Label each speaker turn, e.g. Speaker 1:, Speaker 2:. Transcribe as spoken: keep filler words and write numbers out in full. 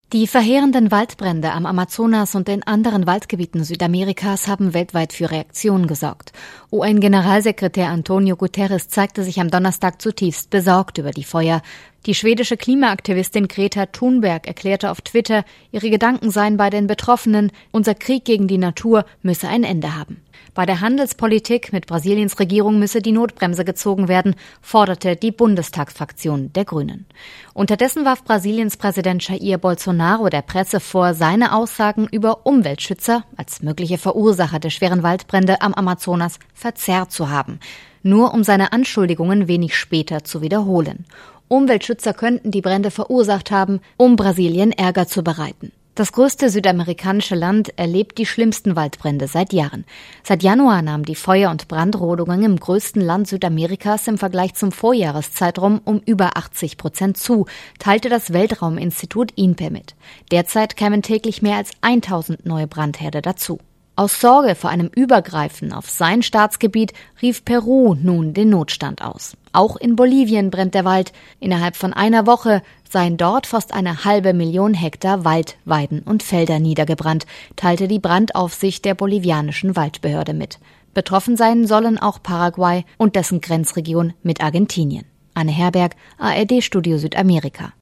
Speaker 1: Die verheerenden Waldbrände am Amazonas und in anderen Waldgebieten Südamerikas haben weltweit für Reaktionen gesorgt. U N-Generalsekretär Antonio Guterres zeigte sich am Donnerstag zutiefst besorgt über die Feuer. Die schwedische Klimaaktivistin Greta Thunberg erklärte auf Twitter, ihre Gedanken seien bei den Betroffenen, unser Krieg gegen die Natur müsse ein Ende haben. Bei der Handelspolitik mit Brasiliens Regierung müsse die Notbremse gezogen werden, forderte die Bundestagsfraktion der Grünen. Unterdessen warf Brasiliens Präsident Jair Bolsonaro der Presse vor, seine Aussagen über Umweltschützer als mögliche Verursacher der schweren Waldbrände am Amazonas verzerrt zu haben, nur um seine Anschuldigungen wenig später zu wiederholen. Umweltschützer könnten die Brände verursacht haben, um Brasilien Ärger zu bereiten. Das größte südamerikanische Land erlebt die schlimmsten Waldbrände seit Jahren. Seit Januar nahmen die Feuer- und Brandrodungen im größten Land Südamerikas im Vergleich zum Vorjahreszeitraum um über achtzig Prozent zu, teilte das Weltrauminstitut I N P E mit. Derzeit kämen täglich mehr als tausend neue Brandherde dazu. Aus Sorge vor einem Übergreifen auf sein Staatsgebiet rief Peru nun den Notstand aus. Auch in Bolivien brennt der Wald. Innerhalb von einer Woche seien dort fast eine halbe Million Hektar Wald, Weiden und Felder niedergebrannt, teilte die Brandaufsicht der bolivianischen Waldbehörde mit. Betroffen sein sollen auch Paraguay und dessen Grenzregion mit Argentinien. Anne Herberg, A R D Studio Südamerika.